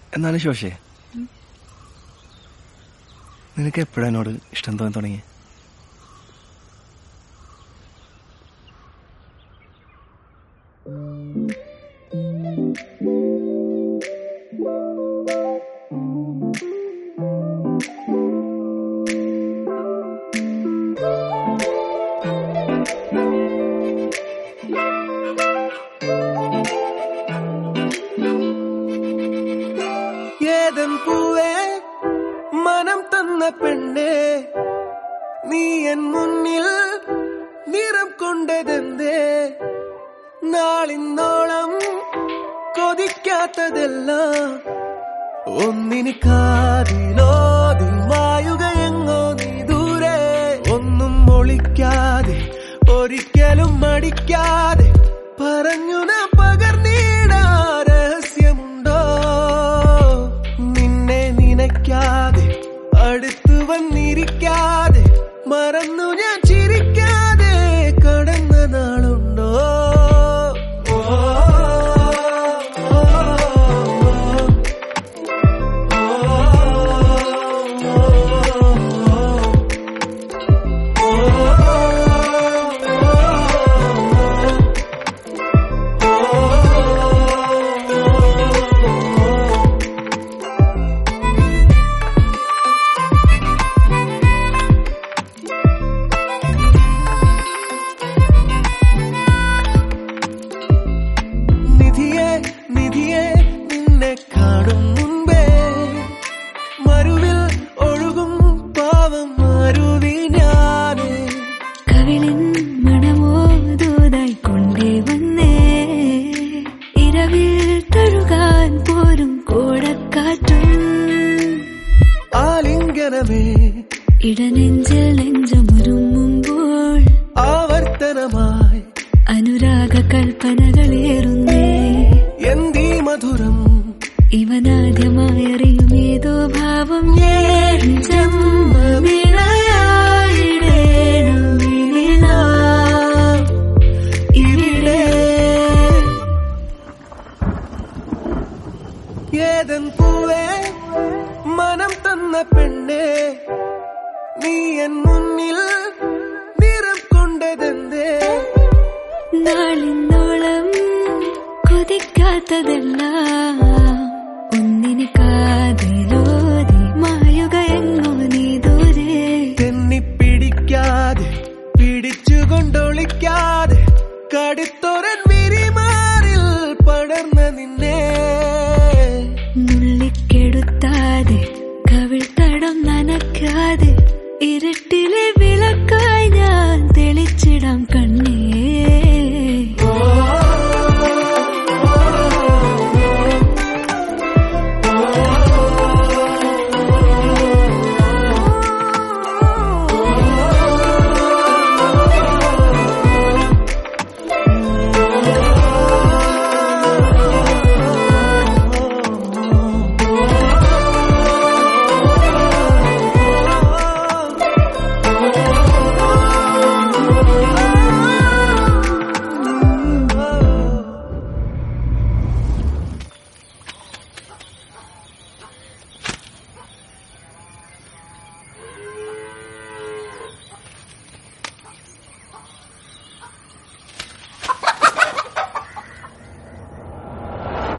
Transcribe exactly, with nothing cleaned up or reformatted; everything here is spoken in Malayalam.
എന്നാലും ശോശേ, നിനക്ക് എപ്പോഴാ എന്നോട് ഇഷ്ടം തോന്നി തുടങ്ങി? ഏതൻ പൂവേ മനം തന്ന പെണ്ണേ, നീ എൻ മുന്നിൽ നിറം കൊണ്ടതെന്തേ? നാളിന്നോളം കൊതിക്കാത്തതെല്ലാം ഒന്നിന് കാതിലോതി മായുകയെങ്ങോ നീ ദൂരെ. ഒന്നും ഒളിക്കാതെ ഒരിക്കലും മടിക്കാതെ പറഞ്ഞു നാ പകർന്നീടാ രഹസ്യമുണ്ടോ? നിന്നെ നനയ്ക്കാതെ അടുത്തു വന്നിരിക്കാതെ മറന്നു ഞാൻ ചിരിക്കാതെ കടന്ന നാളുണ്ടോ? നിധിയെ നിന്നെ കാണും മുൻപേ മരുവിൽ ഒഴുകും പാവം മരുവി ഞാനേ. കവിളിൻ മണമോ ദൂതായി കൊണ്ടേ വന്നേ, ഇരവിൽ തഴുകാൻ പോരും കോടക്കാറ്റും. ആലിംഗനമേ ഇടനെഞ്ചിൽ നെഞ്ചമുരുമ്മുമ്പോൾ ആവർത്തനമായി അനുരാഗ കൽപ്പനകളേറുന്നേ. എന്തീ മധുരം ഇവനാദ്യമായി അറിയുമേതോ ഭാവം. ഇവിടെ ഏതൻ പൂവേ മനം തന്ന പെണ്ണേ, നീ എൻ മുന്നിൽ നിറം കൊണ്ടതെന്തേ? നാളിന്നോളം കൊതിക്കാത്തതെല്ലാം ഒന്നിന് കാതിലോതി മായുകയെങ്ങോ നീ ദൂരെ. തെന്നി പിടിക്കാതെ പിടിച്ചുകൊണ്ടൊളിക്കാതെ കടുത്ത